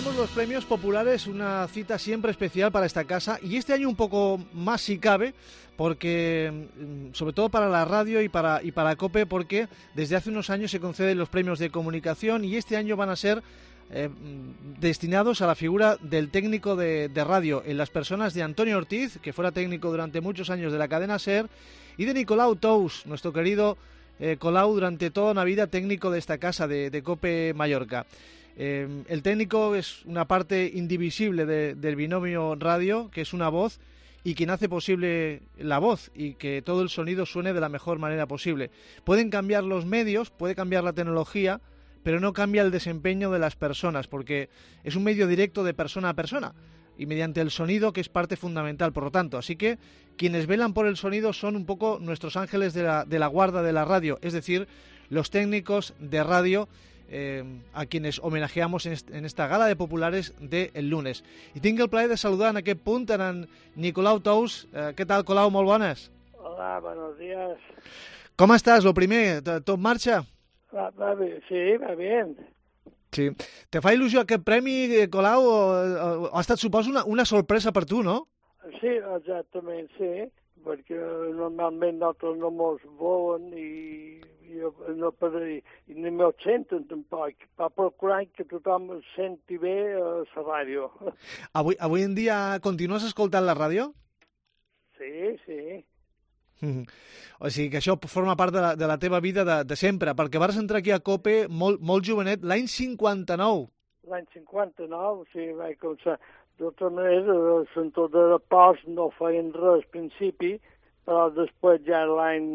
tenemos los premios populares, una cita siempre especial para esta casa y este año un poco más si cabe, porque sobre todo para la radio y para COPE, porque desde hace unos años se conceden los premios de comunicación y este año van a ser destinados a la figura del técnico de radio, en las personas de Antonio Ortiz, que fuera técnico durante muchos años de la cadena SER, y de Nicolau Tous, nuestro querido Colau, durante toda una vida técnico de esta casa de COPE Mallorca. El técnico es una parte indivisible del binomio radio, que es una voz, y quien hace posible la voz y que todo el sonido suene de la mejor manera posible. Pueden cambiar los medios, puede cambiar la tecnología, pero no cambia el desempeño de las personas, porque es un medio directo de persona a persona y mediante el sonido, que es parte fundamental, por lo tanto. Así que quienes velan por el sonido son un poco nuestros ángeles de la guarda de la radio, es decir, los técnicos de radio, a quienes homenajeamos en esta gala de populares del lunes. I tinc el plaer de saludar en aquest punt en Nicolau Tous. Què tal, Colau? Molt bones. Hola, buenos días. Com estàs? Lo primer, tot marxa? Va bé, sí, va bien. Sí. Te fa il·lusió aquest premi, Colau? Ha estat, suposo, una sorpresa per tu, no? Sí, exactament, sí, perquè normalment nosaltres no mos volen i ni me senten tampoc, per procurar que tothom senti bé a la ràdio. Avui en dia continues escoltant la ràdio? Sí, sí. O sigui que això forma part de la teva vida de sempre, perquè vas entrar aquí a COPE molt jovenet, l'any 59. L'any 59, sí, vaig començar. De tota manera, el centre de Pors no feien res al principi, però després ja l'any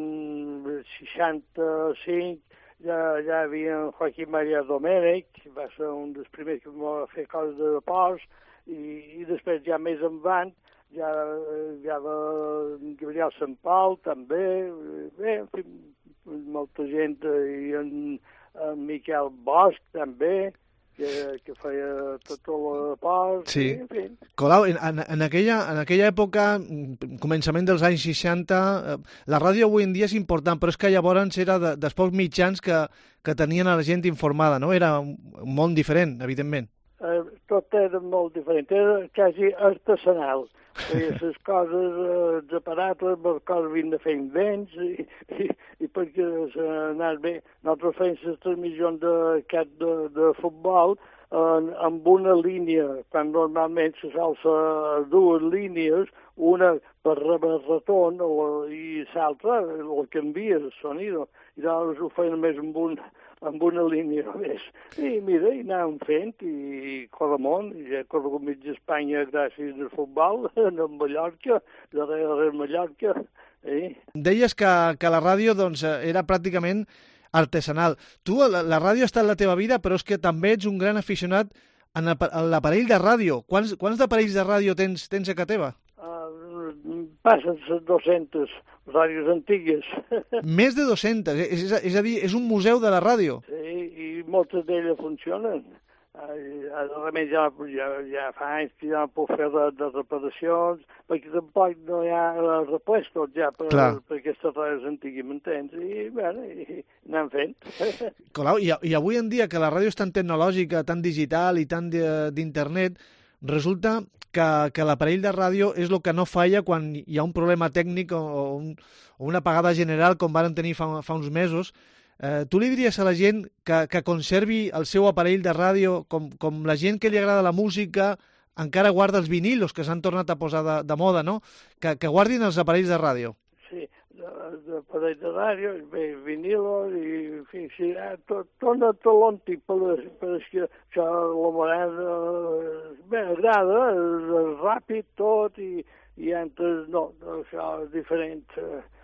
65 ja hi havia en Joaquim Maria Domènech, que va ser un dels primers que va fer coses de Pors, i després ja més endavant ja hi havia Gabriel Sant Pau també, bé, en fi, molta gent, i en Miquel Bosch també, que feia tot el Pors. Sí. En fi. Colau, en aquella època, començament dels anys 60, la ràdio avui en dia és important, però és que llavors era dels pocs mitjans que tenien a la gent informada, no? Era un món diferent, evidentment. Tot era molt diferent, era quasi artesanal. Les coses, els aparatos, les coses havien de fer invents i perquè anar bé. Nosaltres fèiem les transmissions de futbol amb una línia, quan normalment se salsa dues línies, una per rebre el retorn i l'altra el canvia el sonido. I llavors ho feien més amb una línia més. I mira, i anàvem fent, i Coramont, i ja he corregut mig d'Espanya gràcies al futbol, a Mallorca, darrere Mallorca. Deies que la ràdio doncs, era pràcticament artesanal. Tu, la ràdio ha estat la teva vida, però és que també ets un gran aficionat a l'aparell de ràdio. Quants d'aparells de ràdio tens a casa teva? Passen les 200 ràdios antigues. Més de 200, és a dir, és un museu de la ràdio. Sí, i moltes d'elles funcionen. A més, ja fa anys que ja puc fer de reparacions, perquè tampoc no hi ha repuestos ja per aquestes ràdios antigues, m'entens? I, bueno, i anem fent. Colau, i avui en dia que la ràdio és tan tecnològica, tan digital i tan d'internet, resulta que l'aparell de ràdio és el que no falla quan hi ha un problema tècnic o una apagada general, com varen tenir fa uns mesos. Tu li diries a la gent que conservi el seu aparell de ràdio, com la gent que li agrada la música encara guarda els vinilos, que s'han tornat a posar de moda, no? Que guardin els aparells de ràdio. Sí, l'aparell de ràdio, vinilos, i en fi, sí, torna tot l'òntic, però és que això la morada m'agrada, és ràpid tot, i antes no, això és diferent.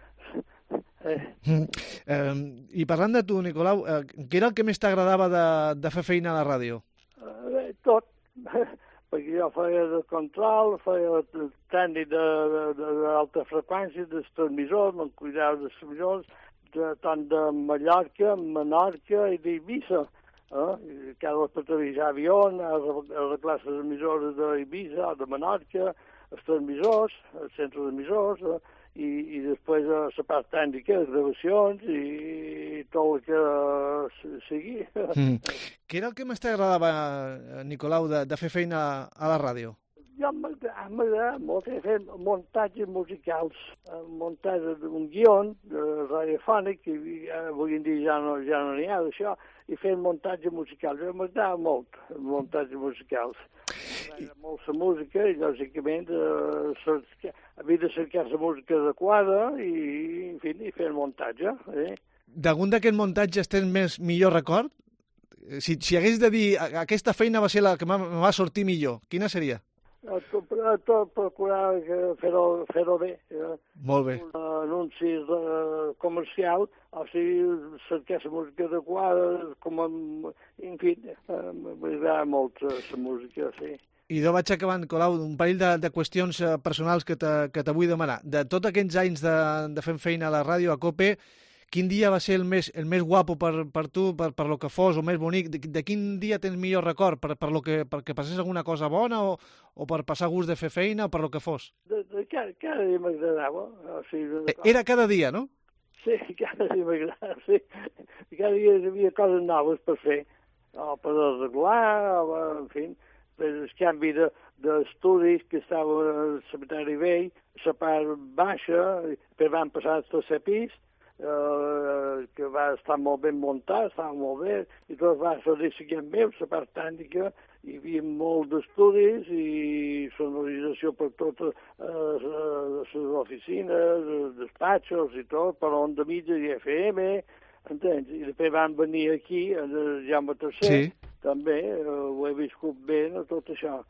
I parlant de tu, Nicolau, què era el que més t'agradava de fer feina a la ràdio? Tot, perquè jo feia de control, feia el tècnic d'alta freqüència, dels transmissors, me'n cuidava dels transmissors, tant de Mallorca, Menorca i d'Eivissa. Cada per televisar avions, arreglar les emissores d'Eivissa, de Menorca, els transmissors, els centres d'emissors, i després la part tècnica, les gravacions i tot el que sigui. Què era el que més t'agradava, Nicolau, de fer feina a la ràdio? Jo m'agrada molt fer muntatges musicals, muntatge d'un guió radiofònic, que avui en dia ja no n'hi ha d'això, i fer muntatge musical. M'agrada molt, muntatges musicals. M'agrada molt la música i, lògicament, havia de cercar la música adequada i, en fi, i fer el muntatge. D'algun d'aquests muntatges tens millor record? Si hagués de dir aquesta feina va ser la que em va sortir millor, quina seria? Tot procurar fer-ho bé. Molt bé. Anuncis comercials, o sigui, cercar la música adequada, en fi, m'agrada molt la música, sí. I jo vaig acabant, Nicolau, un parell de qüestions personals que te vull demanar. De tots aquests anys de fent feina a la ràdio, a COPE, quin dia va ser el més guapo per tu, per lo que fos, o més bonic? De quin dia tens millor record? Perquè passés alguna cosa bona o per passar gust de fer feina o per lo que fos? Cada dia m'agradava. O sigui, era cada dia, no? Sí, cada dia m'agradava, sí. Cada dia hi havia coses noves per fer, o per arreglar, en fi. El canvi d'estudis que estava al cementeri vell, la part baixa, però van passar al tercer pis, que va estar molt ben muntat, estava molt bé, i tot va ser seguint meu, la part tècnica, hi havia molt d'estudis i sonorització per totes les oficines, els despatxos i tot, per onda mitja i FM, entens? I després van venir aquí, el Jaume III, sí. També ho he viscut bé, tot això.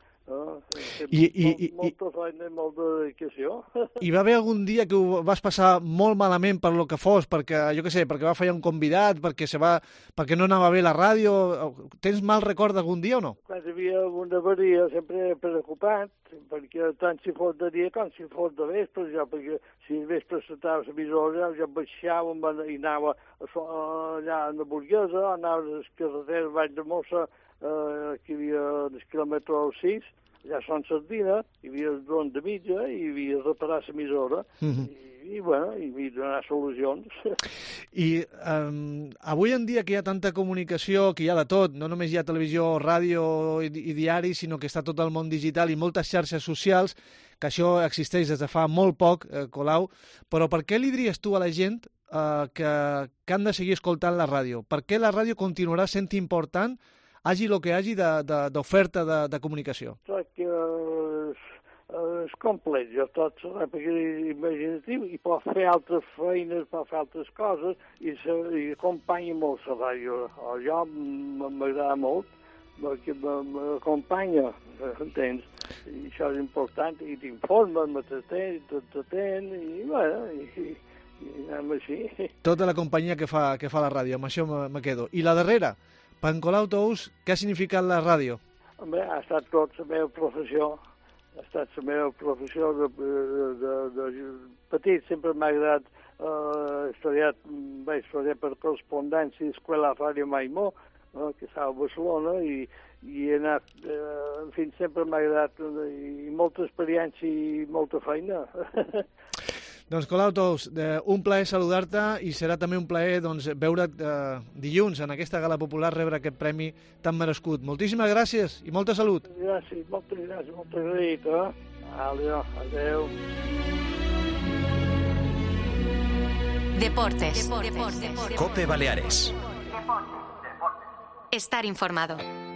Molta feina i molta dedicació. Hi va haver algun dia que ho vas passar molt malament per lo que fos, perquè, jo què sé, perquè va fallar un convidat, perquè no anava bé la ràdio? Tens mal record d'algun dia o no? Quan hi havia una avaria sempre preocupat, perquè tant si fos de dia com si fos de vespre, perquè si el vespre s'estava l'emissora, jo baixava i anava allà a la Burguesa, anava a les carreteres Vall de Mossa, que hi havia el quilòmetre 6, ja són sardina, hi havia el dron de mitja i hi havia de reparar l'emissora i bueno, hi havia de donar solucions. I avui en dia que hi ha tanta comunicació, que hi ha de tot, no només hi ha televisió, ràdio i diari, sinó que està tot el món digital i moltes xarxes socials, que això existeix des de fa molt poc, Colau, però per què li diries tu a la gent que han de seguir escoltant la ràdio? Per què la ràdio continuarà sent important hagi el que hagi d'oferta de comunicació? Que és complet, tot perquè imaginatiu i pot fer altres feines, pot fer altres coses i acompanya molt la ràdio. Jo m'agrada molt perquè m'acompanya, entens? I això és important, i t'informa, t'atén, i bueno, i anem així. Tota la companyia que fa la ràdio, amb això me quedo. I la darrera, per en Colau Tous, què ha significat la ràdio? Home, ha estat tot la meva professió. Ha estat la meva professió de petit. Sempre m'ha agradat vaig estudiar per correspondència a l'Escola Ràdio Maimó, que estava a Barcelona, i he anat, en fi, sempre m'ha agradat, i molta experiència i molta feina. Doncs, Colau Tous, un plaer saludar-te i serà també un plaer veure't dilluns en aquesta gala popular rebre aquest premi tan merescut. Moltíssimes gràcies i molta salut. Gràcies, moltes gràcies, molt agraït. Adéu. Deportes. COPE Baleares. Estar informado.